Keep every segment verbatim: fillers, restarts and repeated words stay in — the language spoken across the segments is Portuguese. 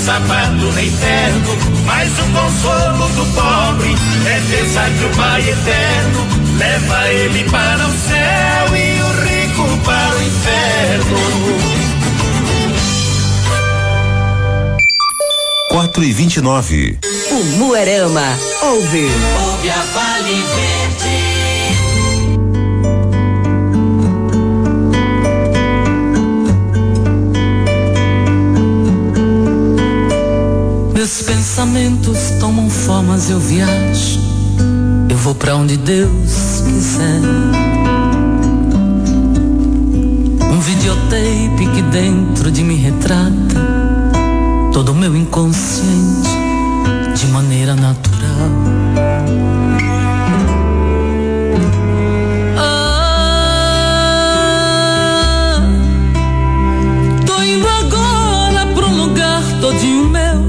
sapato nem terno, mas o consolo do pobre é pensar que o Pai eterno leva ele para o céu e o rico para o inferno. quatro e vinte e nove. O Muarama ouve. Ouve a Vale Verde. Meus pensamentos tomam formas, eu viajo, eu vou pra onde Deus quiser. Um videotape que dentro de mim retrata todo o meu inconsciente de maneira natural. Ah, tô indo agora pra um lugar todinho meu.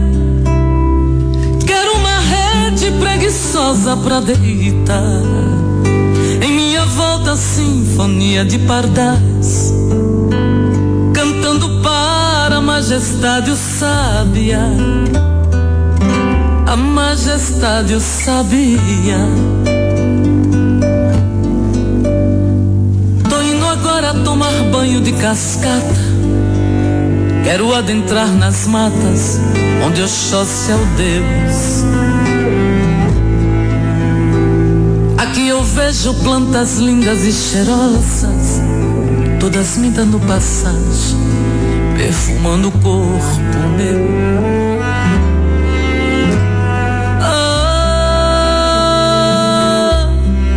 Preguiçosa pra deitar. Em minha volta sinfonia de pardais, cantando para a majestade o sábia. A majestade o sabia. Tô indo agora tomar banho de cascata. Quero adentrar nas matas onde Oxóssi é o Deus. Aqui eu vejo plantas lindas e cheirosas, todas me dando passagem, perfumando o corpo meu. Ah,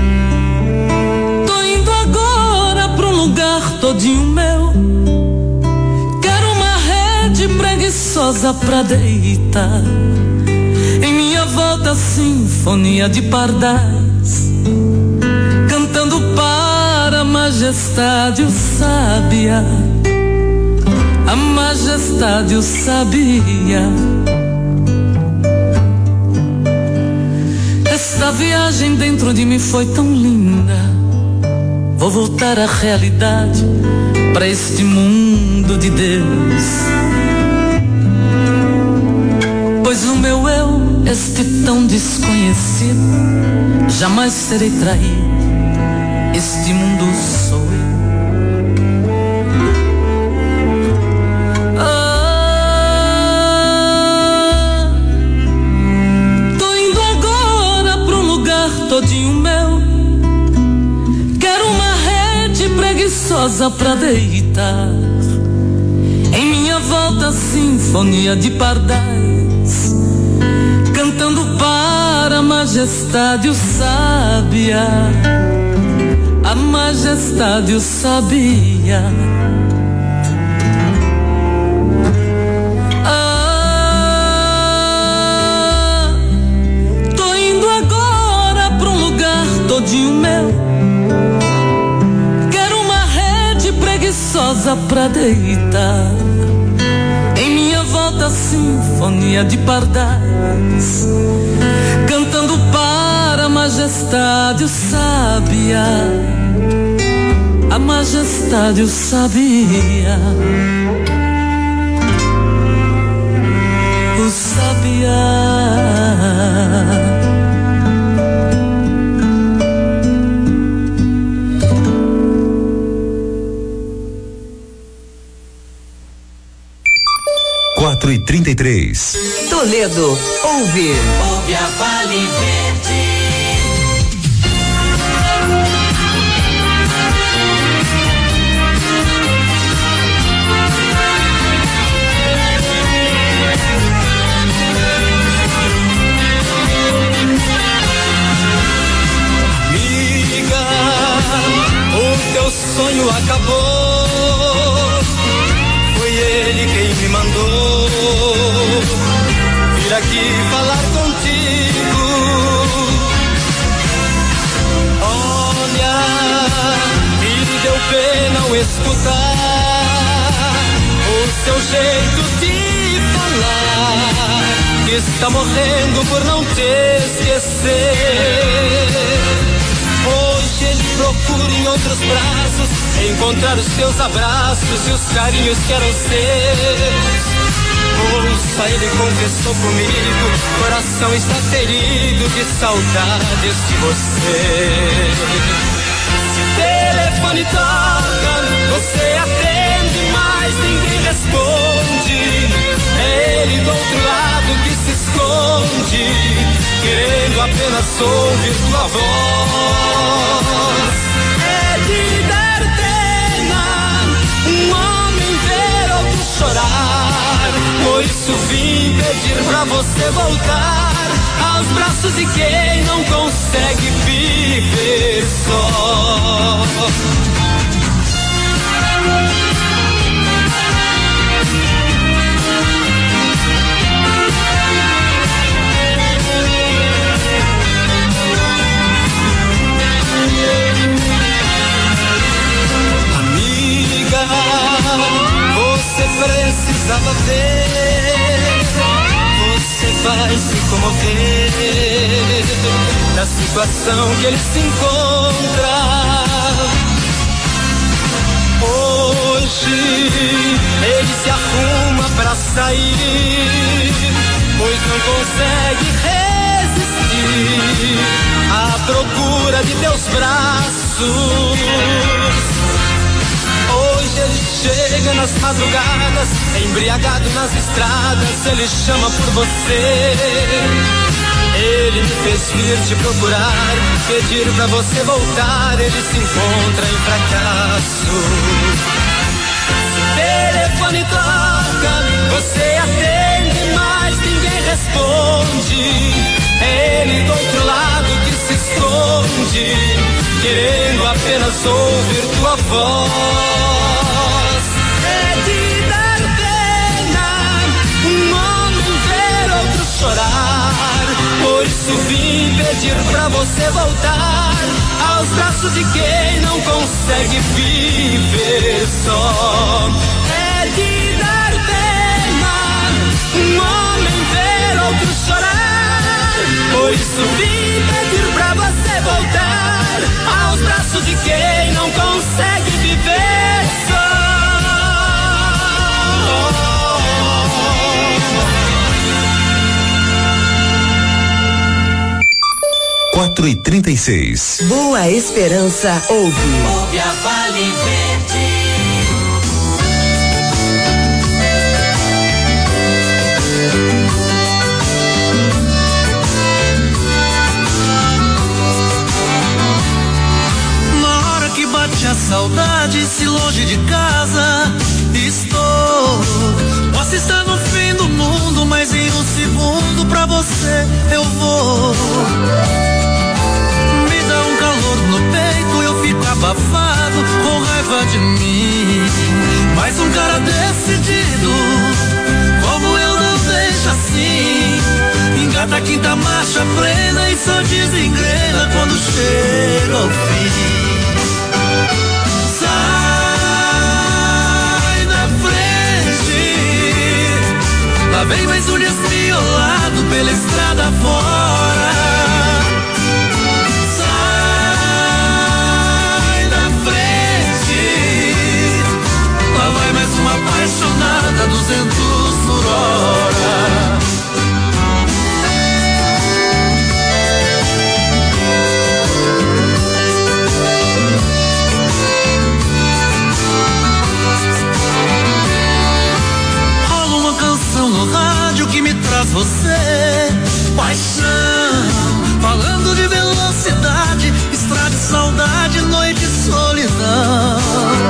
tô indo agora pra um lugar todinho meu. Quero uma rede preguiçosa pra deitar. Em minha volta sinfonia de pardais, cantando para a majestade o sábia. A majestade o sabia. Esta viagem dentro de mim foi tão linda. Vou voltar à realidade, para este mundo de Deus. Pois o meu eu, este tão desconhecido, jamais serei traído. Este mundo sou eu. Ah, tô indo agora pra um lugar todinho meu. Quero uma rede preguiçosa pra deitar. Em minha volta sinfonia de pardais, cantando para a majestade o sábia. A majestade o sabia. Ah, tô indo agora pra um lugar todinho meu. Quero uma rede preguiçosa pra deitar. Em minha volta sinfonia de pardais, cantando para a majestade o sábia. A majestade o sabia. O sabia. quatro e trinta e três. Toledo, ouve. Ouve a Vale Verde. Amiga, o teu sonho acabou. Foi ele quem me mandou vir aqui falar contigo. Olha, me deu pena ao escutar o seu jeito de falar, que está morrendo por não te esquecer. Hoje ele procura em outros braços encontrar os teus abraços e os carinhos que eram seus. Ouça, ele confessou comigo, coração está ferido de saudades de você. Se o telefone toca, você atende, mas ninguém responde. É ele do outro lado que se esconde, querendo apenas ouvir tua voz. É de dar pena um homem ver outro chorar, por isso vim pedir pra você voltar aos braços de quem não consegue viver só. Você precisava ver, você vai se comover da situação que ele se encontra. Hoje ele se arruma pra sair, pois não consegue resistir à procura de teus braços. Hoje ele chega nas madrugadas, embriagado nas estradas, ele chama por você. Ele me fez vir te procurar, pedir pra você voltar, ele se encontra em fracasso. Se o telefone toca, você atende, mas ninguém responde. É ele do outro lado que se esconde, querendo apenas ouvir tua voz. É de dar pena um homem ver outro chorar, por isso vim pedir pra você voltar aos braços de quem não consegue viver só. É de dar pena um homem ver outro chorar, por isso vim pedir pra você voltar aos braços de quem não consegue viver só. Quatro e trinta e seis. Boa Esperança ouve. Ouve a Vale Verde. A saudade, se longe de casa estou. Posso estar no fim do mundo, mas em um segundo pra você eu vou. Me dá um calor no peito, eu fico abafado, com raiva de mim. Mas um cara decidido, como eu não deixo assim. Engata a quinta marcha plena e só desengrena quando chega ao fim. Lá vem mais um desmiolado pela estrada fora. Sai da frente. Lá vai mais uma apaixonada, duzentos por hora. No rádio que me traz você, paixão, falando de velocidade, estrada e saudade, noite e solidão.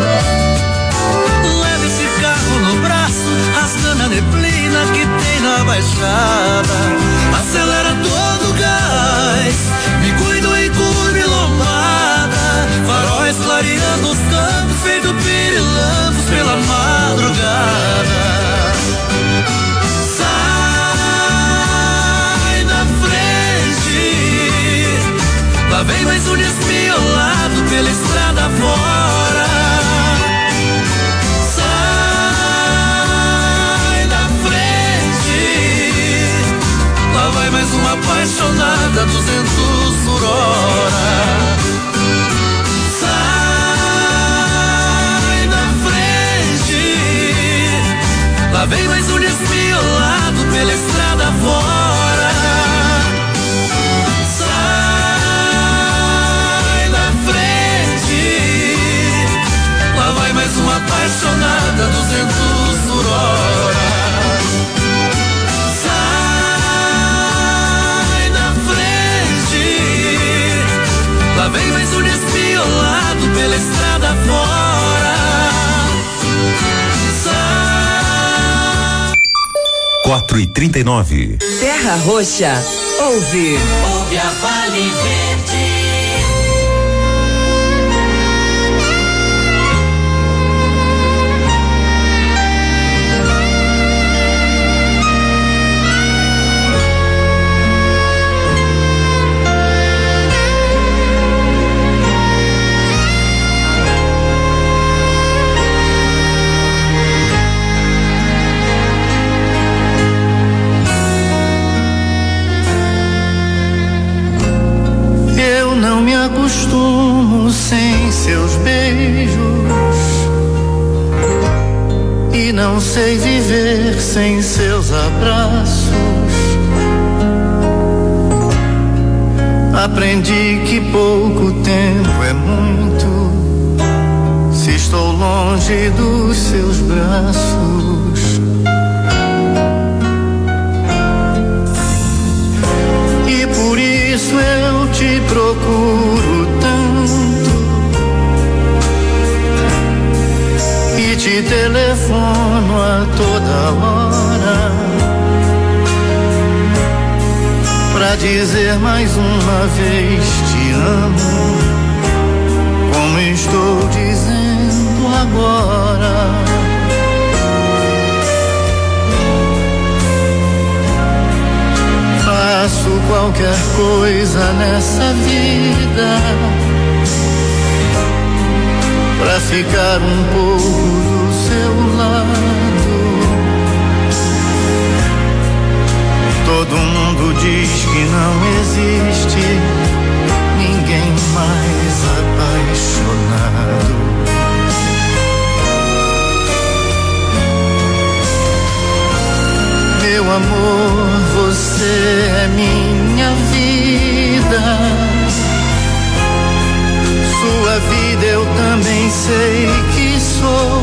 Leva esse carro no braço, rasgando a neblina que tem na baixada. Acelera todo o gás, me cuido em curva e lombada. Faróis clareando os campos, feito pirilampos pela madrugada. Lá vem mais um desmiolado pela estrada fora. Sai da frente. Lá vai mais uma apaixonada, duzentos por hora. Sai da frente. Lá vem mais um desmiolado quatro e trinta e nove. Terra Roxa, ouve. Ouve a Vale Verde. Não me acostumo sem seus beijos e não sei viver sem seus abraços. Aprendi que pouco tempo é muito se estou longe dos seus braços. E por isso eu te procuro tanto e te telefono a toda hora pra dizer mais uma vez te amo, como estou dizendo agora. Faço qualquer coisa nessa vida pra ficar um pouco do seu lado. Todo mundo diz que não existe ninguém mais apaixonado. Meu amor, você é minha vida. Sua vida eu também sei que sou.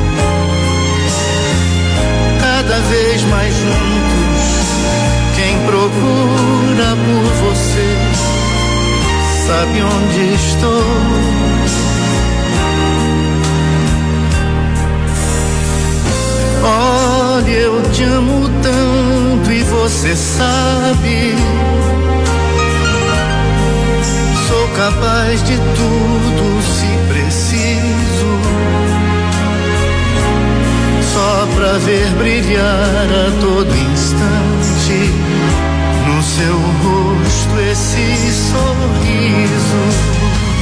Cada vez mais juntos, quem procura por você sabe onde estou. Olha, eu te amo tanto e você sabe. Sou capaz de tudo se preciso, só pra ver brilhar a todo instante no seu rosto esse sorriso.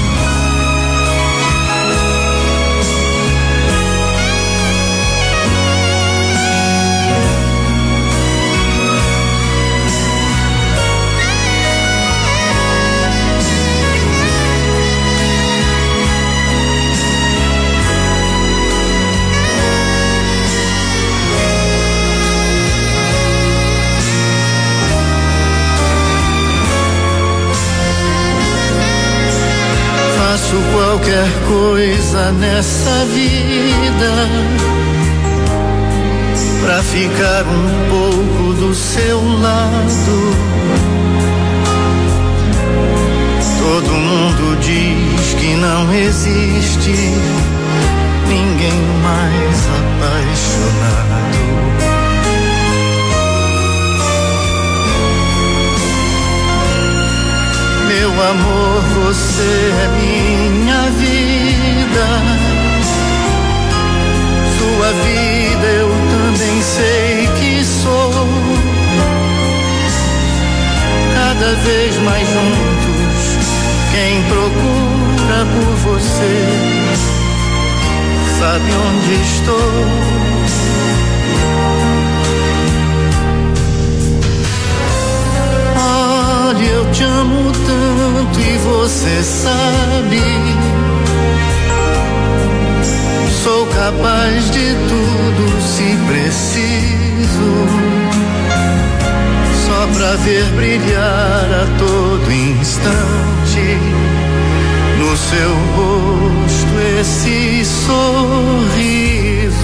Faço qualquer coisa nessa vida pra ficar um pouco do seu lado. Todo mundo diz que não existe ninguém mais apaixonado. Meu amor, você é minha vida. Sua vida eu também sei que sou. Cada vez mais juntos, quem procura por você sabe onde estou. Olha, eu te amo tanto e você sabe. Sou capaz de tudo se preciso, só pra ver brilhar a todo instante no seu rosto esse sorriso.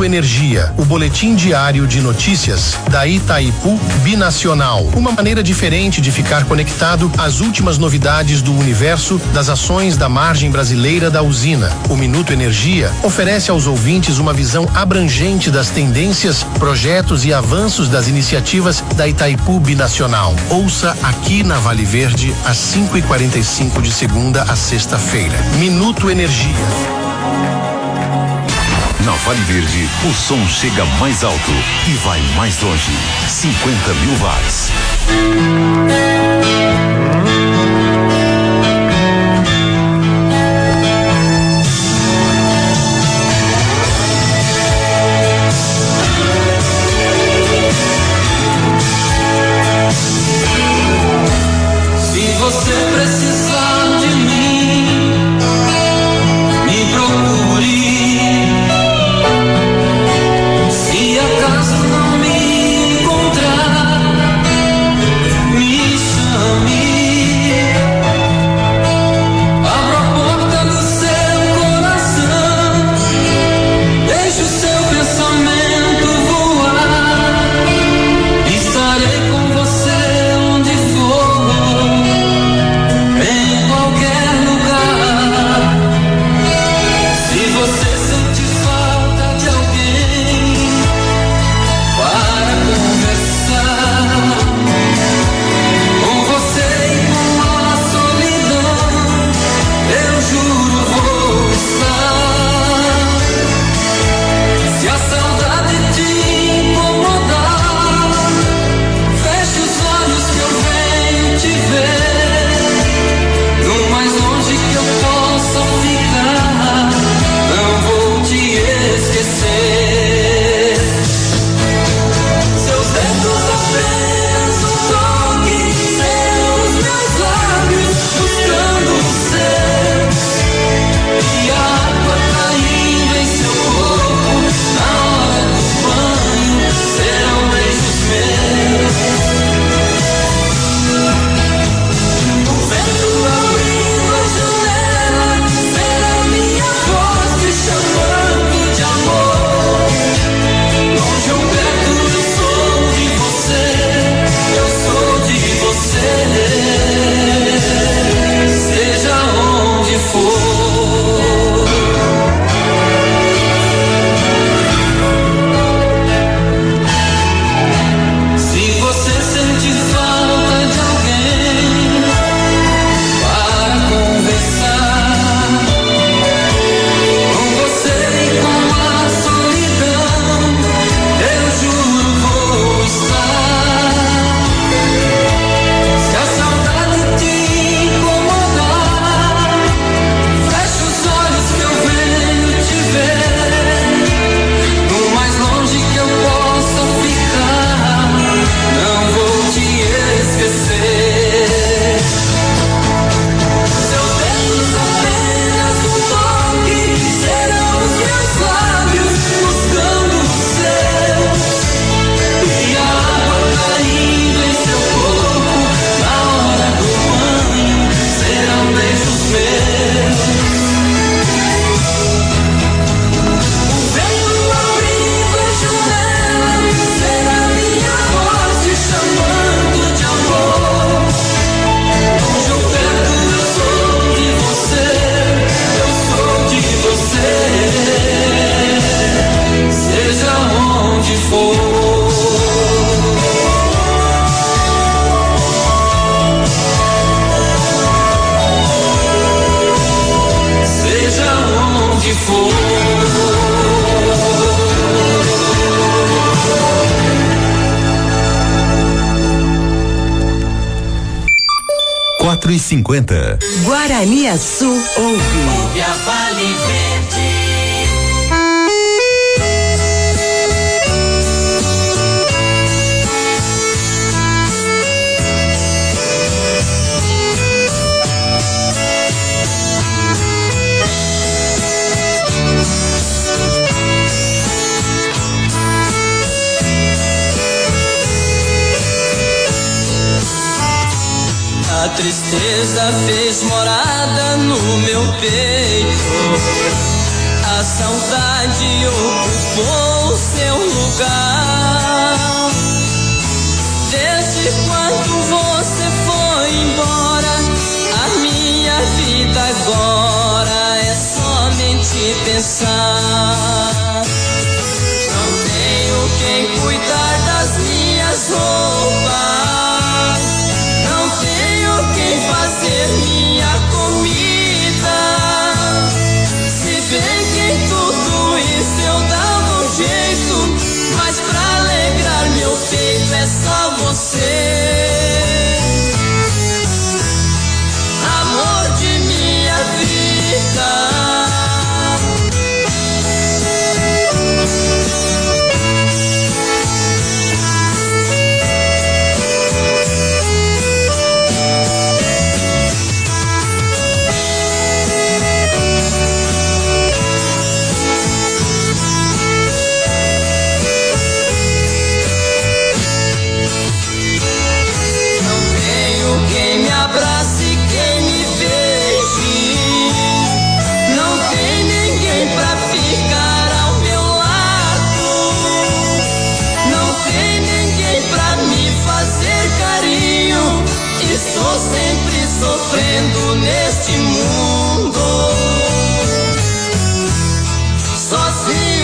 Minuto Energia, o boletim diário de notícias da Itaipu Binacional. Uma maneira diferente de ficar conectado às últimas novidades do universo das ações da margem brasileira da usina. O Minuto Energia oferece aos ouvintes uma visão abrangente das tendências, projetos e avanços das iniciativas da Itaipu Binacional. Ouça aqui na Vale Verde às cinco e quarenta e cinco de segunda a sexta-feira. Minuto Energia. Na Vale Verde, o som chega mais alto e vai mais longe. cinquenta mil watts. Se você precisar de mim, me procure. Se acaso não me encontrar, me chame. Abra a porta do seu coração, deixe o seu pensamento voar. Estarei com você onde for, em qualquer lugar. Se você sente falta de alguém para conversar, com você e com a solidão, eu juro vou estar. Se a saudade te incomodar, feche os olhos que eu venho te ver. No mais longe que eu possa ficar, não vou te esquecer. Seus dedos apenas um toque, seus meus lábios buscando o seu, e a água caindo em seu corpo na hora do banho serão beijos meus. O vento abrindo a janela será minha voz te chamando de amor. Longe ou perto eu sou de você, eu sou de você, seja onde for. Se você sente falta de alguém para conversar, com você e com a solidão, eu juro vou estar. Se a saudade te incomodar, feche os olhos que eu venho te ver. No mais longe que eu possa ficar, não vou te esquecer. Seus dedos apenas um toque, serão os meus lábios buscando o seu, e a água caindo em seu corpo na hora do banho serão beijos meus. O vento abrindo a janela será minha voz te chamando de amor. Longe ou perto eu sou de você, eu sou de você, seja onde for. Seja onde for. quatro e cinquenta. Guaraniaçu ouve. E a Vale Verde. A tristeza fez morada no meu peito, A saudade ocupou seu lugar. Desde quando você foi embora, a minha vida agora é somente pensar. Não tenho quem cuidar das minhas roupas, não tenho quem fazer minha comida. Se bem que em tudo isso eu dava um jeito, mas pra alegrar meu peito é só você. Amor de minha vida. Abrace quem me beije, não tem ninguém pra ficar ao meu lado, não tem ninguém pra me fazer carinho. Estou sempre sofrendo neste mundo, sozinho,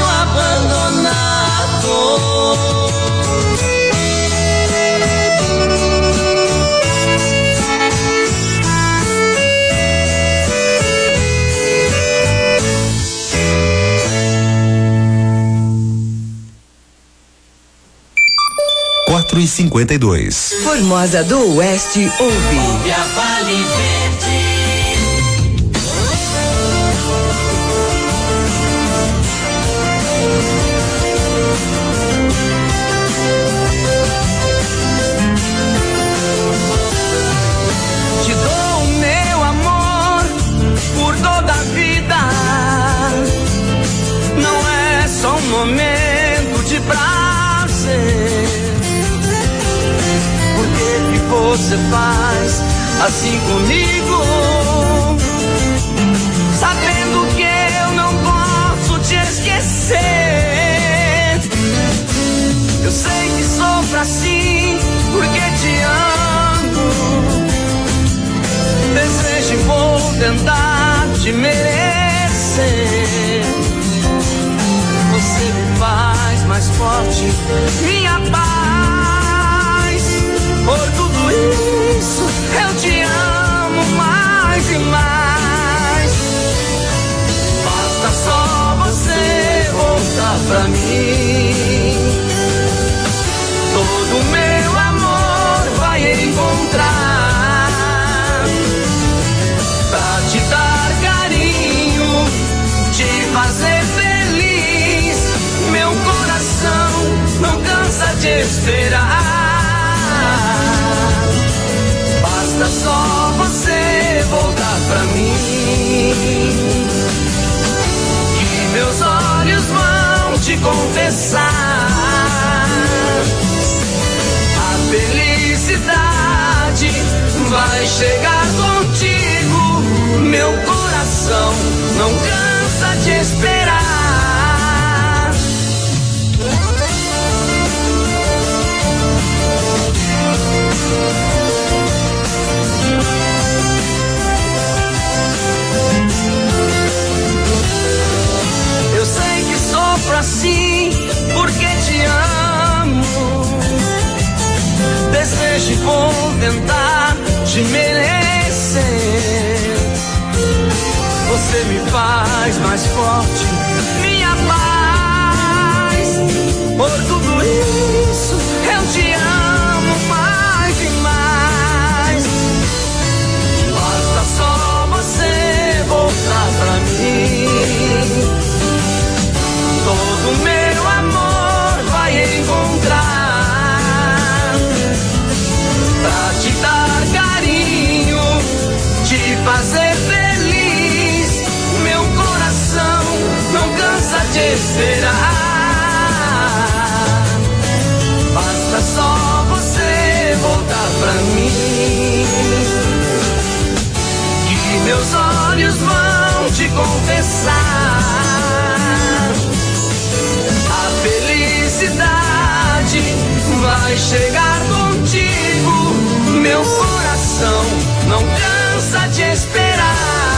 abandonado. quatro e cinquenta e dois. Formosa do Oeste ouve. Ouve a Vale Verde. Te dou o meu amor por toda a vida. Não é só um momento de prazer. Por que que você faz assim comigo? Sabendo que eu não posso te esquecer. Eu sei que sofro assim porque te amo. Desejo e vou tentar te merecer. Você me faz mais forte, minha paz. Por tudo isso eu te amo mais e mais. Basta só você voltar pra mim. Todo meu amor vai encontrar pra te dar carinho, te fazer feliz. Meu coração não cansa de esperar. Basta só você voltar pra mim, que meus olhos vão te confessar. A felicidade vai chegar contigo. Meu coração não cansa de esperar. Eu sei que sofro assim porque te amo. Desejo e vou tentar te merecer. Você me faz mais forte, minha paz. Por tudo isso eu te amo mais e mais. Basta só você voltar pra mim. Todo meu amor vai encontrar pra te dar carinho, te fazer feliz. Meu coração chegar contigo. Meu coração não cansa de esperar.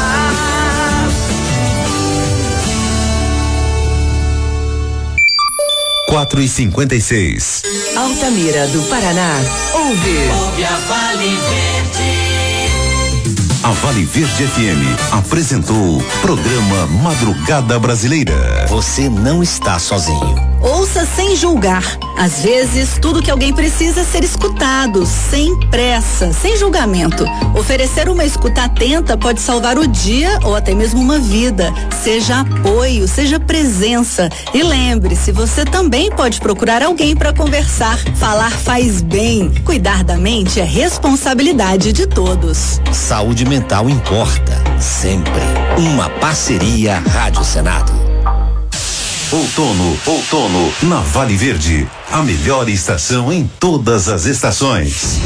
quatro e cinquenta e seis. Altamira do Paraná. Ouve. Ouve a Vale Verde. A Vale Verde F M apresentou programa Madrugada Brasileira. Você não está sozinho. Ouça sem julgar. Às vezes, tudo que alguém precisa é ser escutado, sem pressa, sem julgamento. Oferecer uma escuta atenta pode salvar o dia ou até mesmo uma vida. Seja apoio, seja presença. E lembre-se, você também pode procurar alguém para conversar. Falar faz bem. Cuidar da mente é responsabilidade de todos. Saúde mental importa, sempre. Uma parceria Rádio Senado. Outono, outono, na Vale Verde, a melhor estação em todas as estações.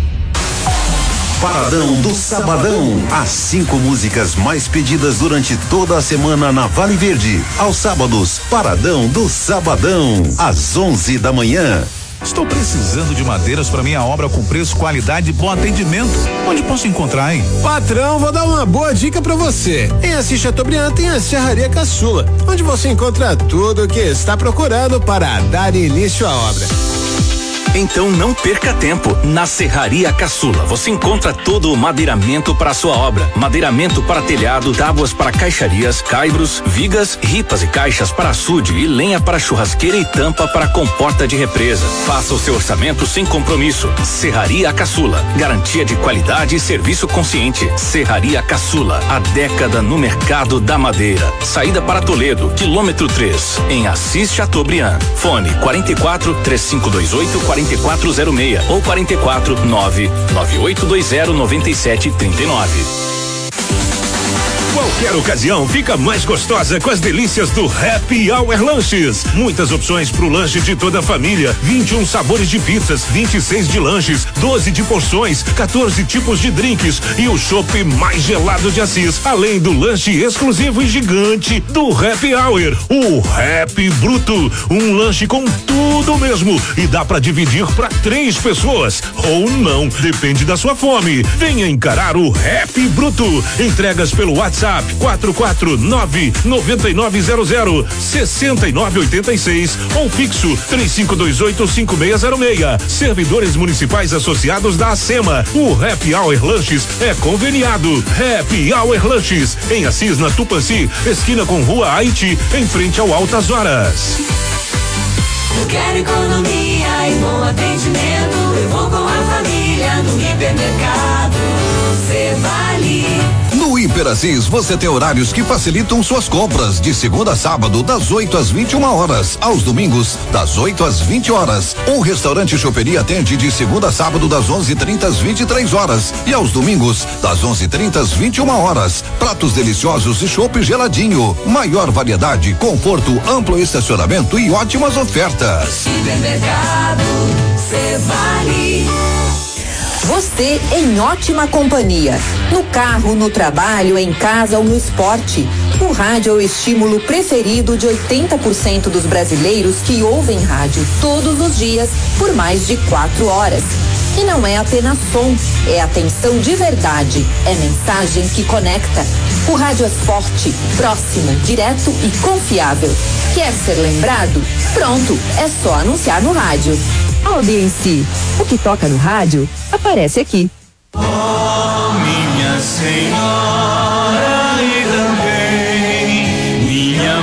Paradão do Sabadão, as cinco músicas mais pedidas durante toda a semana na Vale Verde. Aos sábados, Paradão do Sabadão, às onze da manhã. Estou precisando de madeiras para minha obra com preço, qualidade e bom atendimento. Onde posso encontrar, hein? Patrão, vou dar uma boa dica para você. Em Assis Chateaubriand tem a Serraria Caçula, onde você encontra tudo o que está procurando para dar início à obra. Então não perca tempo. Na Serraria Caçula você encontra todo o madeiramento para sua obra. Madeiramento para telhado, tábuas para caixarias, caibros, vigas, ripas e caixas para açude e lenha para churrasqueira e tampa para comporta de represa. Faça o seu orçamento sem compromisso. Serraria Caçula, garantia de qualidade e serviço consciente. Serraria Caçula, a década no mercado da madeira. Saída para Toledo, quilômetro três, em Assis Chateaubriand. Fone quarenta e quatro, três cinco dois oito, quarenta e quatro zero seis ou quarenta e quatro, nove nove oito dois zero, nove sete três nove. Qualquer ocasião fica mais gostosa com as delícias do Happy Hour Lanches. Muitas opções pro lanche de toda a família. vinte e um sabores de pizzas, vinte e seis de lanches, doze de porções, quatorze tipos de drinks e o chopp mais gelado de Assis. Além do lanche exclusivo e gigante do Happy Hour, o Happy Bruto. Um lanche com tudo mesmo e dá pra dividir pra três pessoas ou não, depende da sua fome. Venha encarar o Happy Bruto. Entregas pelo WhatsApp quatro quatro nove, nove nove zero zero, seis nove oito seis ou fixo três cinco dois oito, cinco seis zero seis. Servidores municipais associados da ACEMA. O Happy Hour Lanches é conveniado. Happy Hour Lanches em Assis, na Tupanci, esquina com Rua Haiti, em frente ao Altas Horas. Eu quero economia e bom atendimento. Eu vou com a família no hipermercado. Cê vale. No Hiper Assis você tem horários que facilitam suas compras, de segunda a sábado, das oito às vinte e uma horas, aos domingos, das oito às vinte horas. O restaurante Choperia atende de segunda a sábado, das onze e trinta às vinte e três horas, e aos domingos, das onze e trinta às vinte e uma horas. Pratos deliciosos e chopp geladinho. Maior variedade, conforto, amplo estacionamento e ótimas ofertas. Hipermercado, cê vale. Você em ótima companhia. No carro, no trabalho, em casa ou no esporte. O rádio é o estímulo preferido de oitenta por cento dos brasileiros que ouvem rádio todos os dias por mais de quatro horas. E não é apenas som, é atenção de verdade, é mensagem que conecta. O rádio é forte, próximo, direto e confiável. Quer ser lembrado? Pronto, é só anunciar no rádio. Audiência, o que toca no rádio aparece aqui. Oh, minha senhora e também minha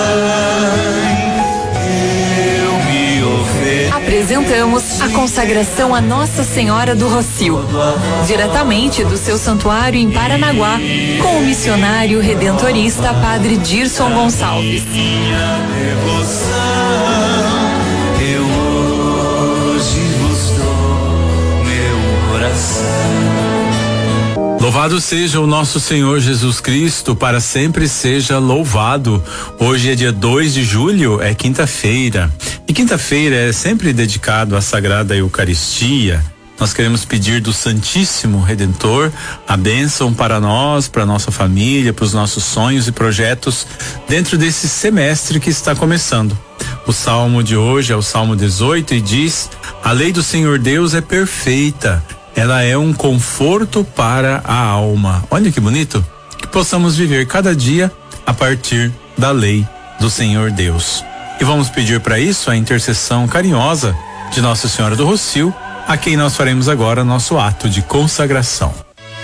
mãe, eu me ofereço. Apresentamos a consagração a Nossa Senhora do Rocio, diretamente do seu santuário em Paranaguá, com o missionário redentorista Padre Dirson Gonçalves. Minha devoção, eu hoje vos dou meu coração. Louvado seja o nosso Senhor Jesus Cristo, para sempre seja louvado. Hoje é dia dois de julho, é quinta-feira. E quinta-feira é sempre dedicado à Sagrada Eucaristia. Nós queremos pedir do Santíssimo Redentor a bênção para nós, para nossa família, para os nossos sonhos e projetos dentro desse semestre que está começando. O salmo de hoje é o Salmo dezoito e diz: A lei do Senhor Deus é perfeita. Ela é um conforto para a alma. Olha que bonito. Que possamos viver cada dia a partir da lei do Senhor Deus. E vamos pedir para isso a intercessão carinhosa de Nossa Senhora do Rocio, a quem nós faremos agora nosso ato de consagração.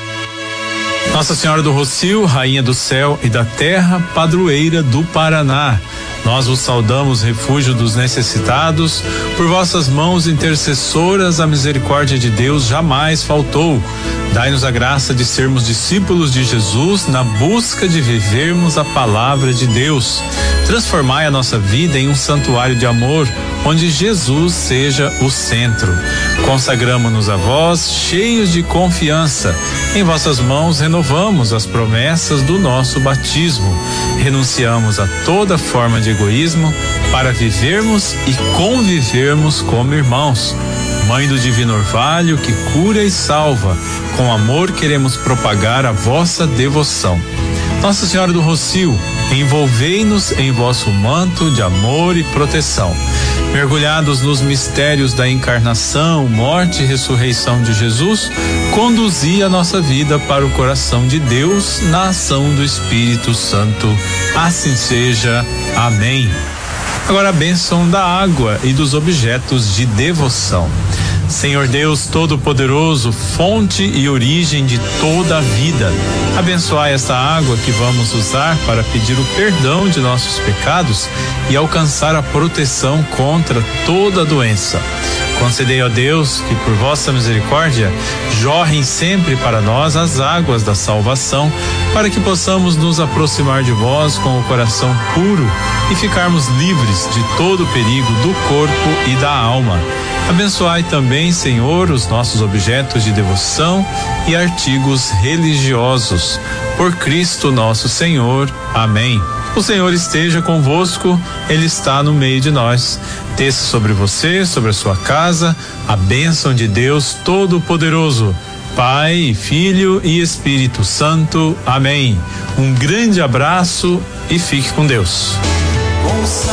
Nossa Senhora do Rocio, Rainha do céu e da terra, padroeira do Paraná, nós vos saudamos, refúgio dos necessitados. Por vossas mãos intercessoras, a misericórdia de Deus jamais faltou. Dai-nos a graça de sermos discípulos de Jesus na busca de vivermos a palavra de Deus. Transformai a nossa vida em um santuário de amor, onde Jesus seja o centro. Consagramo-nos a vós, cheios de confiança. Em vossas mãos renovamos as promessas do nosso batismo. Renunciamos a toda forma de egoísmo para vivermos e convivermos como irmãos. Mãe do Divino Orvalho, que cura e salva, com amor queremos propagar a vossa devoção. Nossa Senhora do Rocio, envolvei-nos em vosso manto de amor e proteção. Mergulhados nos mistérios da encarnação, morte e ressurreição de Jesus, conduzi a nossa vida para o coração de Deus na ação do Espírito Santo. Assim seja. Amém. Agora a bênção da água e dos objetos de devoção. Senhor Deus Todo-Poderoso, fonte e origem de toda a vida, abençoai esta água que vamos usar para pedir o perdão de nossos pecados e alcançar a proteção contra toda doença. Concedei, ó Deus, que por vossa misericórdia jorrem sempre para nós as águas da salvação, para que possamos nos aproximar de vós com o coração puro e ficarmos livres de todo o perigo do corpo e da alma. Abençoai também, Senhor, os nossos objetos de devoção e artigos religiosos. Por Cristo nosso Senhor. Amém. O Senhor esteja convosco, Ele está no meio de nós. Desça sobre você, sobre a sua casa, a bênção de Deus Todo-Poderoso, Pai, Filho e Espírito Santo. Amém. Um grande abraço e fique com Deus. Consagro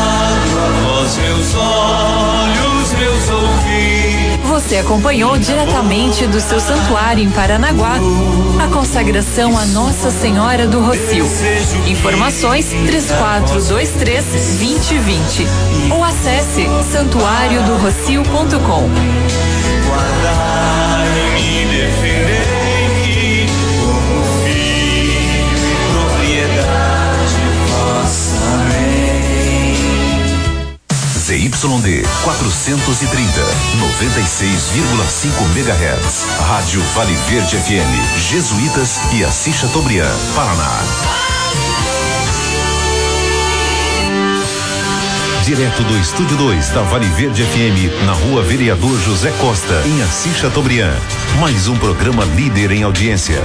a vós meus olhos, meus ouvidos. Você acompanhou diretamente do seu santuário em Paranaguá a consagração a Nossa Senhora do Rocio. Informações três quatro dois três, dois zero dois zero ou acesse santuário do rocio ponto com. Guardai-me, defendei-me como filho, propriedade vossa. Amém. Z Y D quatrocentos e trinta, noventa e seis vírgula cinco megahertz. Rádio Vale Verde F M, Jesuítas e Assis Chateaubriand, Paraná. Direto do Estúdio dois da Vale Verde F M, na Rua Vereador José Costa, em Assis Chateaubriand. Mais um programa líder em audiência.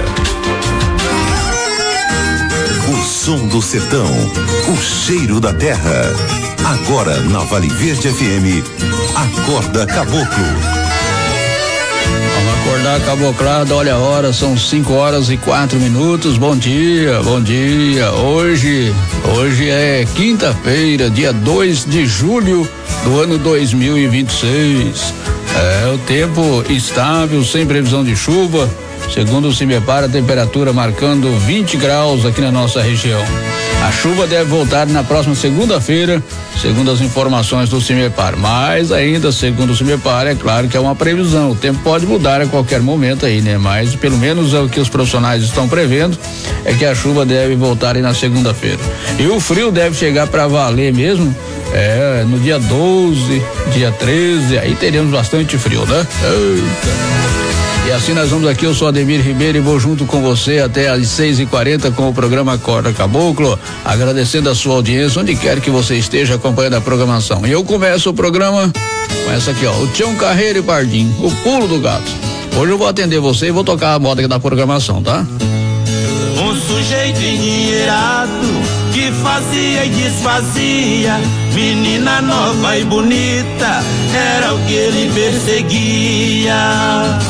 O som do sertão, o cheiro da terra. Agora na Vale Verde F M, Acorda Caboclo. Vamos acordar caboclado, olha a hora, são cinco horas e quatro minutos. Bom dia, bom dia. Hoje, hoje é quinta-feira, dia dois de julho do ano dois mil e vinte e seis. É o tempo estável, sem previsão de chuva. Segundo o CIMEPAR, a temperatura marcando vinte graus aqui na nossa região. A chuva deve voltar na próxima segunda-feira, segundo as informações do CIMEPAR. Mas ainda, segundo o CIMEPAR, é claro que é uma previsão. O tempo pode mudar a qualquer momento aí, né? Mas pelo menos é o que os profissionais estão prevendo, é que a chuva deve voltar aí na segunda-feira. E o frio deve chegar para valer mesmo, é, no dia doze, dia treze, aí teremos bastante frio, né? Eita. E assim nós vamos aqui, eu sou Ademir Ribeiro e vou junto com você até às seis e quarenta com o programa Acorda Caboclo, agradecendo a sua audiência, onde quer que você esteja acompanhando a programação. E eu começo o programa com essa aqui, ó, o Tião Carreiro e Pardim, o pulo do gato. Hoje eu vou atender você e vou tocar a moda aqui da programação, tá? Um sujeito endinheirado que fazia e desfazia, menina nova e bonita, era o que ele perseguia.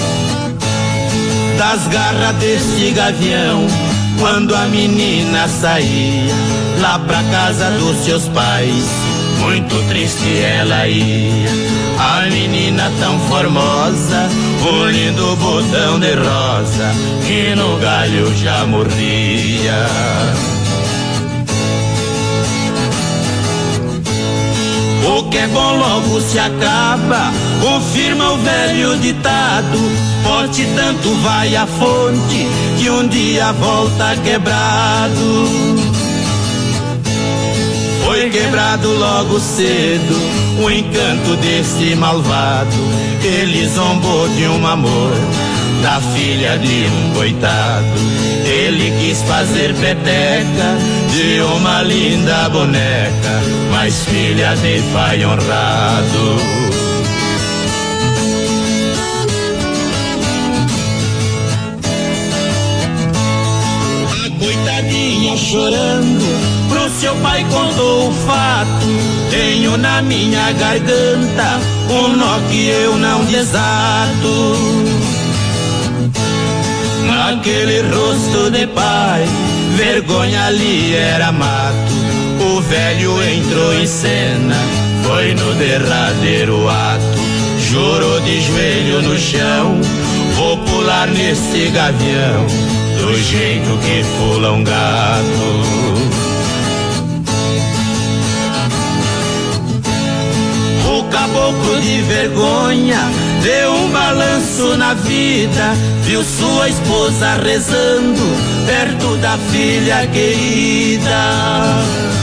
Das garras deste gavião, quando a menina saía lá pra casa dos seus pais, muito triste ela ia. A menina tão formosa, um lindo botão de rosa, que no galho já morria. O que é bom logo se acaba, confirma o velho ditado. Forte tanto vai a fonte, que um dia volta quebrado. Foi quebrado logo cedo o encanto desse malvado. Ele zombou de um amor da filha de um coitado. Ele quis fazer peteca de uma linda boneca, mas filha de pai honrado. A coitadinha chorando pro seu pai contou o fato. Tenho na minha garganta um nó que eu não desato. Naquele rosto de pai, vergonha ali era mato. O velho entrou em cena, foi no derradeiro ato. Chorou de joelho no chão, vou pular nesse gavião, do jeito que pula um gato. O caboclo de vergonha deu um balanço na vida, viu sua esposa rezando perto da filha querida.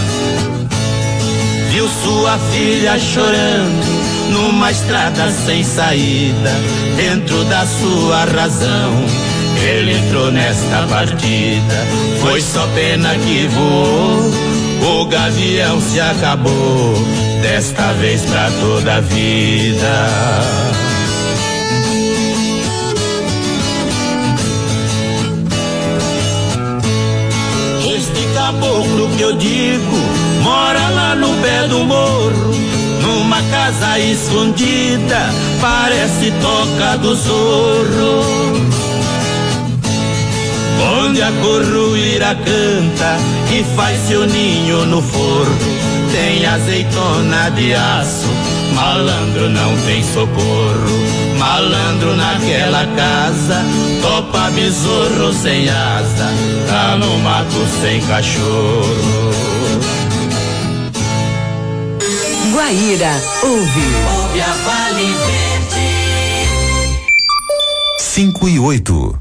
Viu sua filha chorando numa estrada sem saída. Dentro da sua razão, ele entrou nesta partida. Foi só pena que voou, o gavião se acabou, desta vez pra toda a vida. Este caboclo que eu digo mora lá no pé do morro, numa casa escondida, parece toca do zorro, onde a corruíra canta e faz seu ninho no forro. Tem azeitona de aço, malandro não tem socorro. Malandro naquela casa, topa besouro sem asa, tá no mato sem cachorro. Guaíra, ouve. Ouve a Vale Verde. Cinco e oito.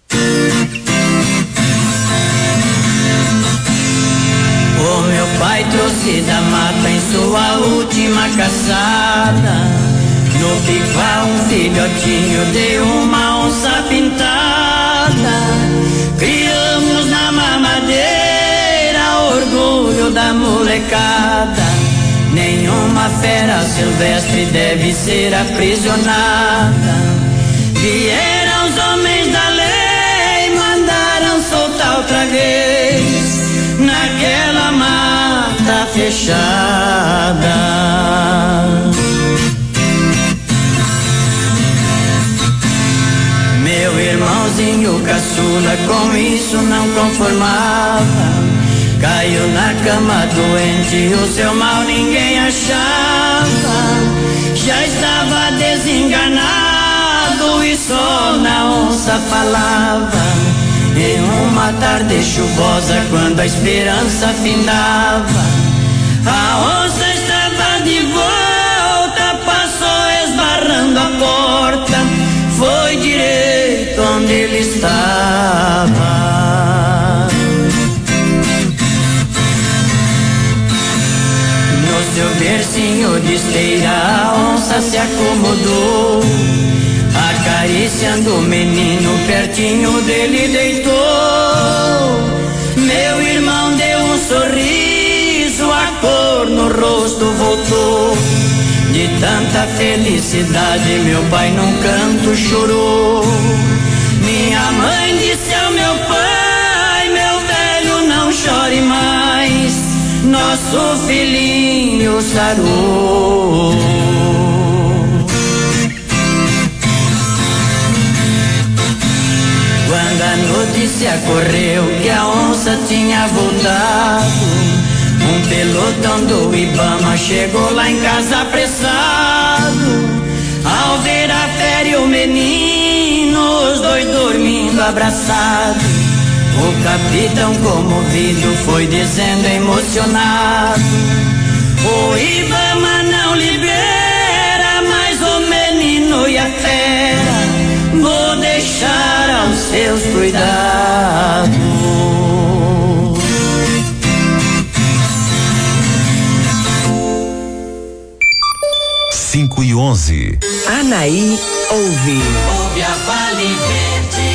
O meu pai trouxe da mata em sua última caçada. No piquá um filhotinho de uma onça pintada. Criamos na mamadeira, orgulho da molecada. Nenhuma fera silvestre deve ser aprisionada. Vieram os homens da lei, mandaram soltar outra vez naquela mata fechada. Meu irmãozinho caçula com isso não conformava. Caiu na cama doente, o seu mal ninguém achava. Já estava desenganado e só na onça falava. Em uma tarde chuvosa, quando a esperança findava, a onça estava de volta, passou esbarrando a porta, foi direito onde ele estava. No seu bercinho de esteira, a onça se acomodou, acariciando o menino, pertinho dele deitou. Meu irmão deu um sorriso, a cor no rosto voltou. De tanta felicidade, meu pai num canto chorou. Minha mãe disse ao meu pai: meu velho, não chore mais, nosso filhinho sarou. Quando a notícia correu que a onça tinha voltado, Um pelotão do Ibama chegou lá em casa apressado. Ao ver a fera e o menino, os dois dormindo abraçados. O capitão comovido foi dizendo emocionado: o Ibama não libera mais o menino e a fera, vou deixar aos seus cuidados. Cinco e onze. Anaí ouve. Ouve a Vale Verde.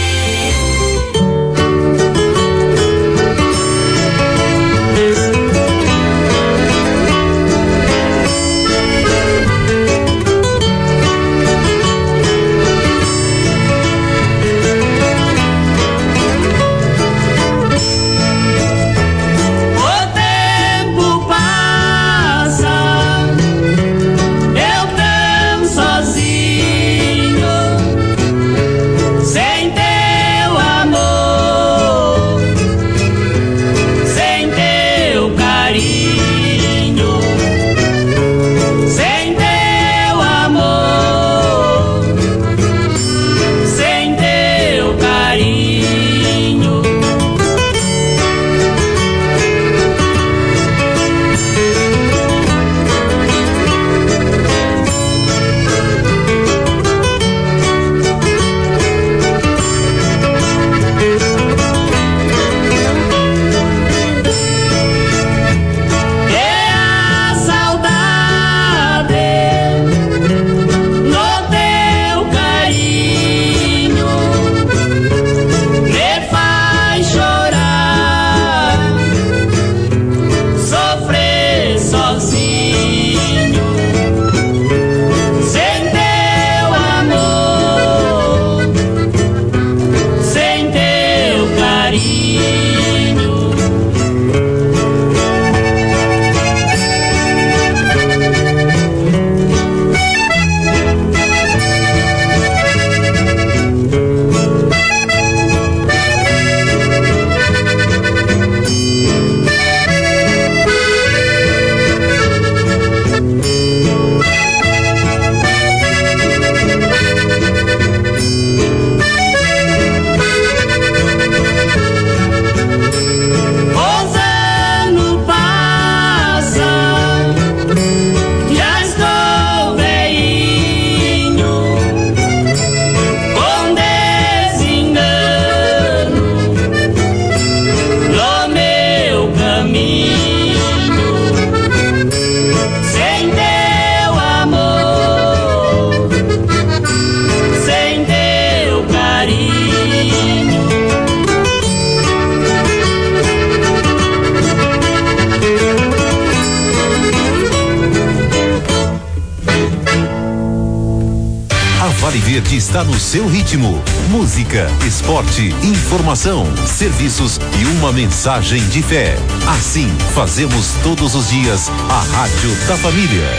Vale Verde está no seu ritmo. Música, esporte, informação, serviços e uma mensagem de fé. Assim, fazemos todos os dias a Rádio da Família.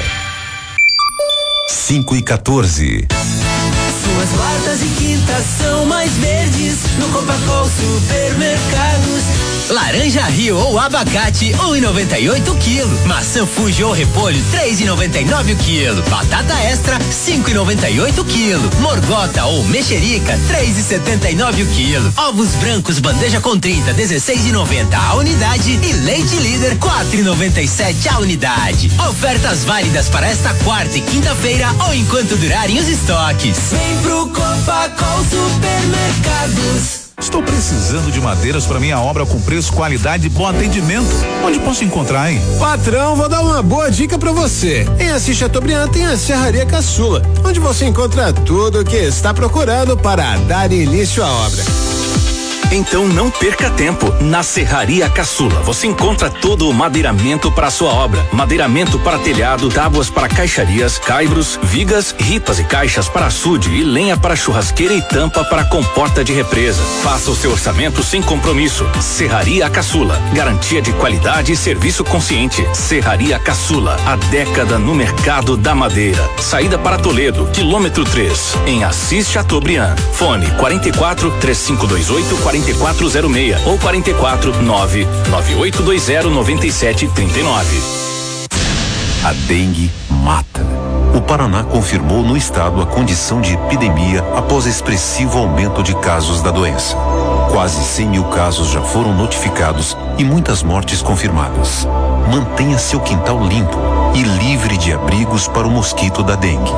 cinco e quatorze. Suas quartas e quintas são mais verdes no Copacol Supermercados. Laranja Rio ou abacate um e noventa e oito quilo. Maçã Fuji ou repolho três e noventa e nove o quilo. Batata extra cinco e noventa e oito quilo. Morgota ou mexerica três e setenta e nove o quilo. Ovos brancos bandeja com trinta dezesseis e noventa a unidade e leite líder quatro e noventa e sete a unidade. Ofertas válidas para esta quarta e quinta-feira ou enquanto durarem os estoques. Vem pro Copacol Supermercados. Estou precisando de madeiras para minha obra com preço, qualidade e bom atendimento. Onde posso encontrar, hein? Patrão, vou dar uma boa dica para você. Em Assis Chateaubriand tem a Serraria Caçula, onde você encontra tudo o que está procurando para dar início à obra. Então não perca tempo. Na Serraria Caçula você encontra todo o madeiramento para a sua obra. Madeiramento para telhado, tábuas para caixarias, caibros, vigas, ripas e caixas para açude e lenha para churrasqueira e tampa para comporta de represa. Faça o seu orçamento sem compromisso. Serraria Caçula, garantia de qualidade e serviço consciente. Serraria Caçula, a década no mercado da madeira. Saída para Toledo, quilômetro três, em Assis Chateaubriand. Fone quarenta e quatro, três cinco dois oito, quarenta quatro quatro zero seis ou quatro quatro nove nove oito dois zero nove sete três nove. A dengue mata. O Paraná confirmou no estado a condição de epidemia após expressivo aumento de casos da doença. Quase cem mil casos já foram notificados e muitas mortes confirmadas. Mantenha seu quintal limpo e livre de abrigos para o mosquito da dengue.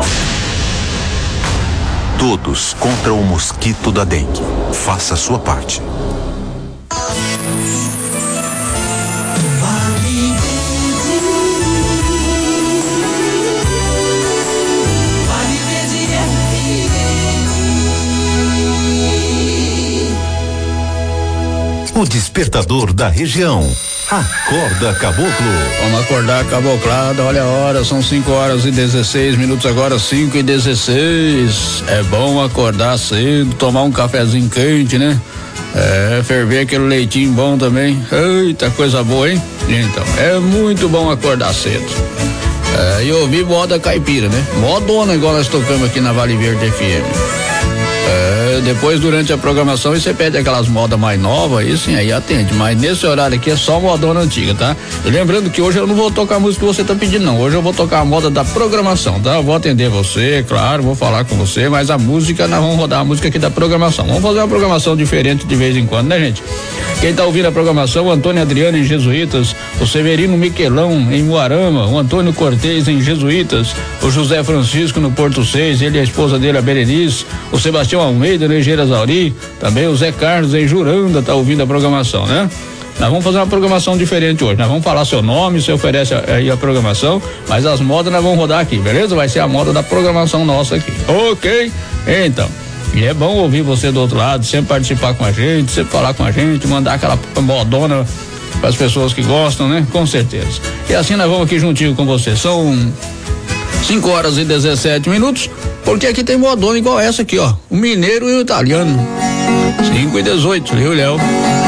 Todos contra o mosquito da dengue. Faça a sua parte. O despertador da região. Acorda, Caboclo. Vamos acordar, caboclada. Olha a hora, são cinco horas e dezesseis minutos agora, cinco e dezesseis. É bom acordar cedo, tomar um cafezinho quente, né? É, ferver aquele leitinho bom também. Eita, coisa boa, hein? Então, é muito bom acordar cedo. É, e ouvir moda caipira, né? Modona, igual nós tocamos aqui na Vale Verde F M. É, depois durante a programação você pede aquelas modas mais novas, aí sim, aí atende, mas nesse horário aqui é só modona antiga, tá? E lembrando que hoje eu não vou tocar a música que você tá pedindo não, hoje eu vou tocar a moda da programação, tá? Eu vou atender você, claro, vou falar com você, mas a música, nós vamos rodar a música aqui da programação, vamos fazer uma programação diferente de vez em quando, né, gente? Quem tá ouvindo a programação, o Antônio Adriano em Jesuítas, o Severino Miquelão em Moarama, o Antônio Cortez em Jesuítas, o José Francisco no Porto Seis, ele e a esposa dele, a Berenice, o Sebastião Almeida no Engenheiro Auri, também o Zé Carlos em Juranda tá ouvindo a programação, né? Nós vamos fazer uma programação diferente hoje, nós vamos falar seu nome, você oferece aí a, a programação, mas as modas nós vamos rodar aqui, beleza? Vai ser a moda da programação nossa aqui, ok? Então, e é bom ouvir você do outro lado, sempre participar com a gente, sempre falar com a gente, mandar aquela modona para as pessoas que gostam, né? Com certeza. E assim nós vamos aqui juntinho com você, são cinco horas e dezessete minutos, porque aqui tem modona igual essa aqui, ó, o mineiro e o italiano. cinco e dezoito, viu, Léo?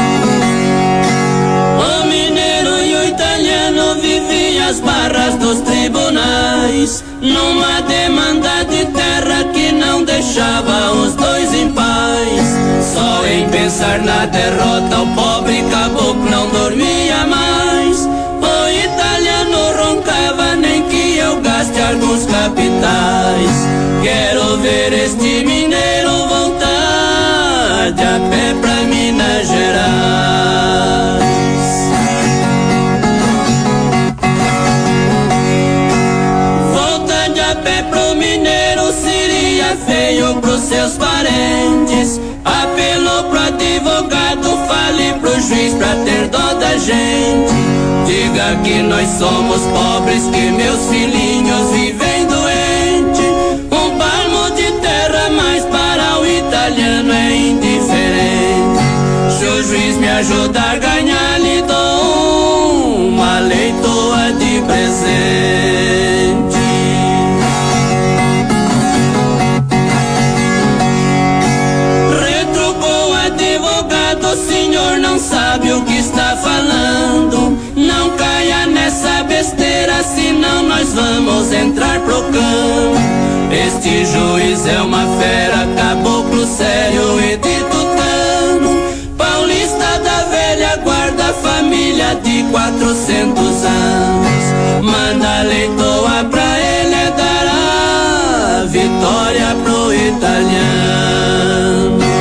O mineiro e o italiano viviam as barras dos tribunais, numa demanda de terra que não deixava os dois em paz. Só em pensar na derrota o pobre caboclo não dormia mais. O italiano roncava, nem que eu gaste alguns capitais. Quero ver este mineiro voltar de a pé pra Minas Gerais. Voltar de a pé pro mineiro seria feio pros seus parentes. Apelou pro advogado, fale pro juiz pra ter dó da gente. Diga que nós somos pobres, que meus filhinhos vivem doente. Um palmo de terra, mas para o italiano é indiferente. Se o juiz me ajudar a ganhar, lhe dou uma leitoa de presente. Retrucou o advogado, o senhor não sabe o que está falando. Não caia nessa besteira, senão nós vamos entrar pro campo. Este juiz é uma fera, caboclo sério e de tutano. Paulista da velha guarda, família de quatrocentos anos. Manda leitoa pra ele dar a vitória pro italiano.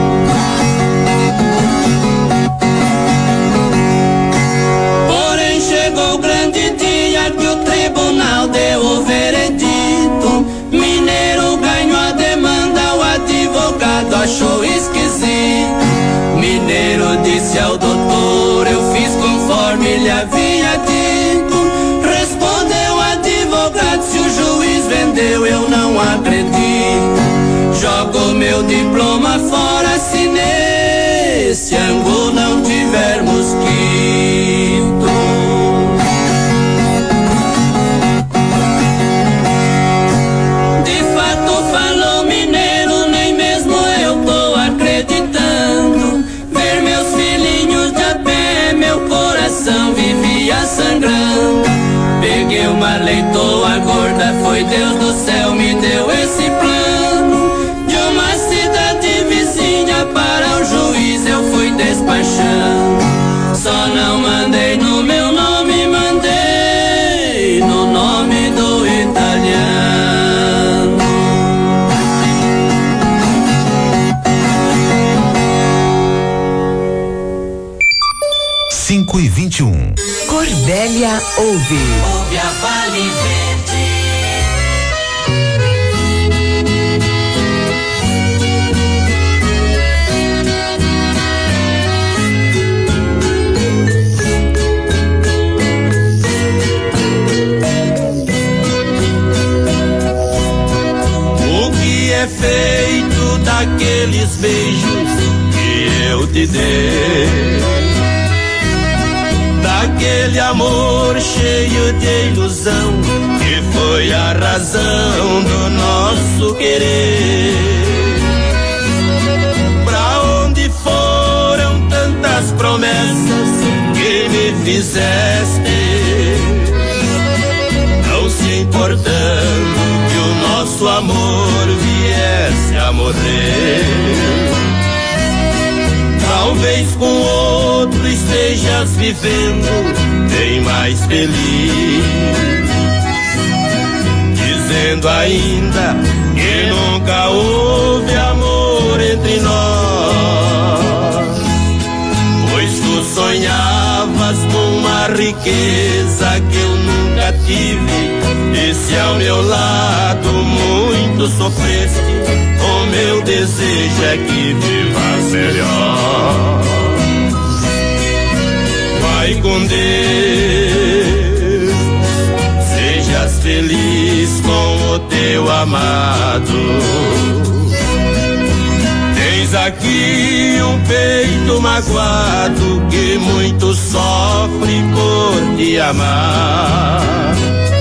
Chegou o grande dia que o tribunal deu o veredito. Mineiro ganhou a demanda, o advogado achou esquisito. Mineiro disse ao doutor, eu fiz conforme lhe havia dito. Respondeu o advogado, se o juiz vendeu eu não acredito. Jogo meu diploma fora se nesse ângulo não tiver mosquito. Vivia sangrando. Peguei uma leitoa gorda, foi Deus do céu me deu esse plano. De uma cidade vizinha para o juiz e um. Cordélia ouve. Ouve a Vale Verde. É feito daqueles beijos que eu te dei, daquele amor cheio de ilusão que foi a razão do nosso querer. Pra onde foram tantas promessas que me fizeste, não se importando que o nosso amor viesse a morrer. Talvez com outro estejas vivendo bem mais feliz, dizendo ainda que nunca houve amor entre nós, pois tu sonhavas com uma riqueza que eu nunca tive. E se ao meu lado muito sofreste, o meu desejo é que vivas melhor. Vai com Deus, sejas feliz com o teu amado. Tens aqui um peito magoado que muito sofre por te amar.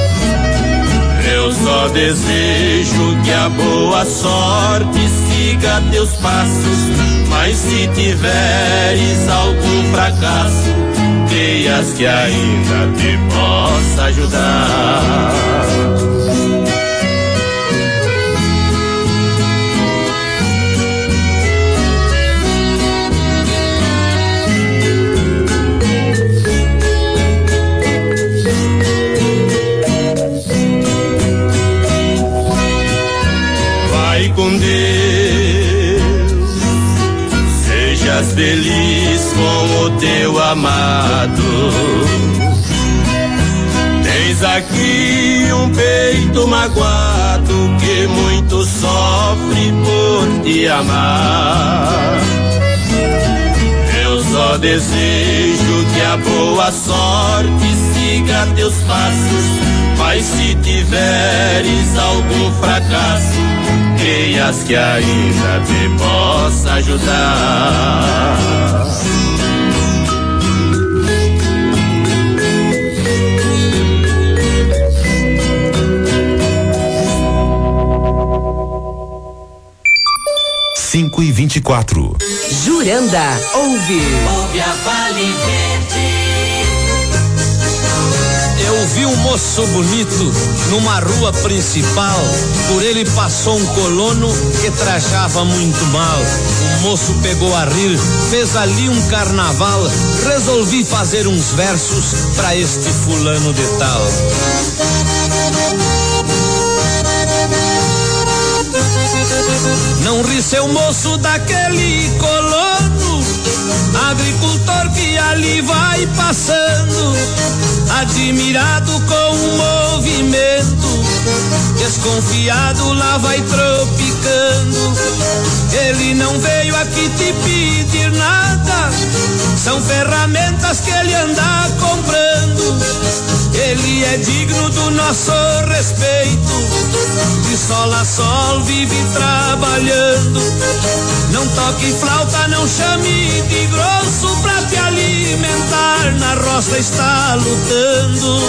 Eu só desejo que a boa sorte siga teus passos, mas se tiveres algum fracasso, creias que ainda te possa ajudar. Com Deus, sejas feliz com o teu amado. Tens aqui um peito magoado que muito sofre por te amar. Eu só desejo que a boa sorte siga teus passos, mas se tiveres algum fracasso, creias que ainda te possa ajudar. Cinco e vinte e quatro. Juranda ouve. Ouve a Vale Verde. Eu vi um moço bonito numa rua principal. Por ele passou um colono que trajava muito mal. O moço pegou a rir, fez ali um carnaval. Resolvi fazer uns versos pra este fulano de tal. Não ri, seu moço, daquele colono, agricultor que ali vai passando, admirado com o movimento, desconfiado lá vai tropicando. Ele não veio aqui te pedir nada, são ferramentas que ele anda comprando. Ele é digno do nosso respeito, de sol a sol vive trabalhando. Não toque flauta, não chame de grosso, pra te alimentar na roça está lutando.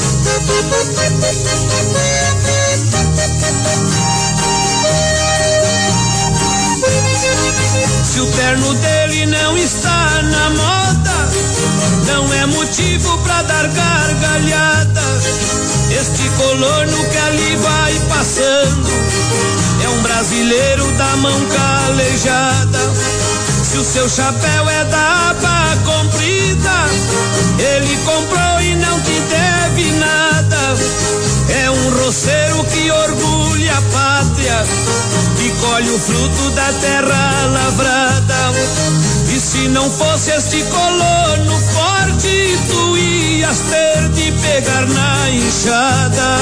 Se o terno dele não está na moda, não é motivo pra dar gargalhada. Este colono que ali vai passando é um brasileiro da mão calejada. Se o seu chapéu é da aba comprida, ele comprou e não te deve nada. É um roceiro que orgulha a pátria, que colhe o fruto da terra lavrada. E Se não fosse este colono forte, tu ias ter de pegar na enxada.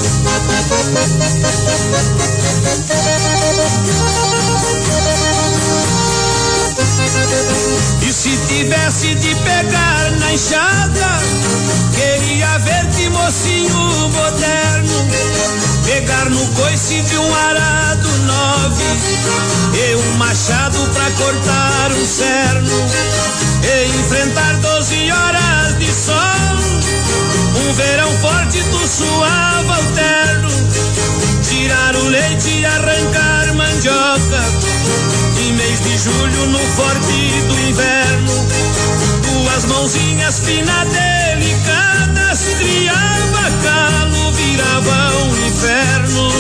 E se tivesse de pegar na enxada, queria ver-te, mocinho moderno, pegar no coice de um arado nove e um machado pra cortar um cerno, e enfrentar doze horas de sol, um verão forte tu suava o terno, tirar o leite e arrancar mandioca, em mês de julho no forte do inverno, tuas mãozinhas finas delicadas, criava calo, virava um inferno.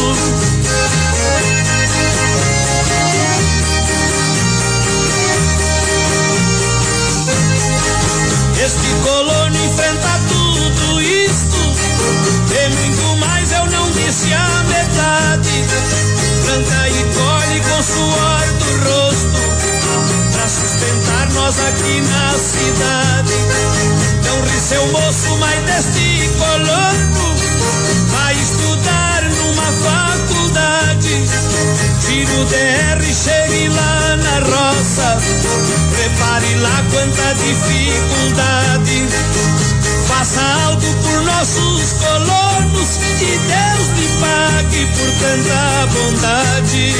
Este colono enfrenta tudo isto, e muito mais eu não disse a metade, planta e colhe com suor do rosto, pra sustentar nós aqui na cidade. Não ri seu moço, mas deste colono vai estudar numa faculdade, tira o D R, chegue lá na roça, prepare lá quanta dificuldade, faça algo por nossos colonos e Deus lhe pague por tanta bondade.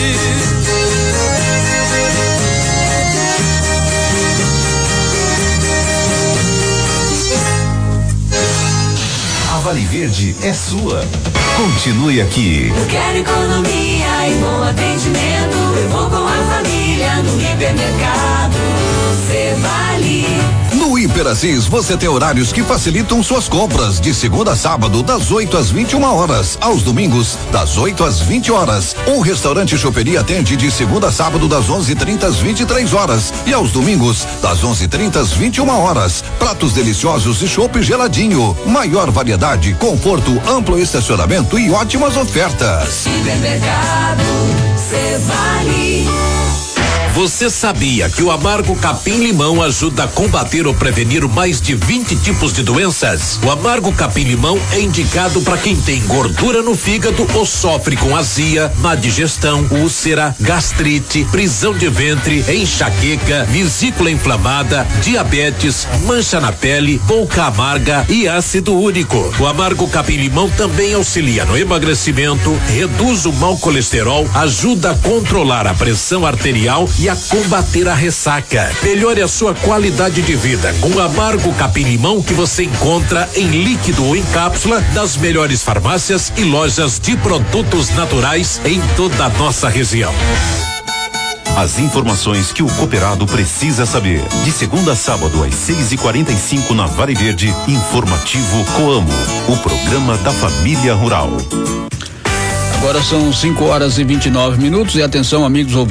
A Vale Verde é sua. Continue aqui. Eu quero economia e bom atendimento. Eu vou com a família no hipermercado. Cê vale. No Hiper Assis você tem horários que facilitam suas compras, de segunda a sábado das oito às vinte e uma horas, aos domingos das oito às vinte horas. O restaurante Choperia atende de segunda a sábado das onze e trinta às vinte e três horas e aos domingos das onze e trinta às vinte e uma horas. Pratos deliciosos e chopp geladinho, maior variedade, conforto, amplo estacionamento e ótimas ofertas. Hipermercado, cê vale. Você sabia que o amargo capim-limão ajuda a combater ou prevenir mais de vinte tipos de doenças? O amargo capim-limão é indicado para quem tem gordura no fígado ou sofre com azia, má digestão, úlcera, gastrite, prisão de ventre, enxaqueca, vesícula inflamada, diabetes, mancha na pele, boca amarga e ácido úrico. O amargo capim-limão também auxilia no emagrecimento, reduz o mau colesterol, ajuda a controlar a pressão arterial e a combater a ressaca. Melhore a sua qualidade de vida com o amargo capim-limão, que você encontra em líquido ou em cápsula das melhores farmácias e lojas de produtos naturais em toda a nossa região. As informações que o cooperado precisa saber. De segunda a sábado às seis e quarenta e cinco na Vale Verde, informativo Coamo, o programa da família rural. Agora são cinco horas e vinte e nove minutos e atenção, amigos ouvintes.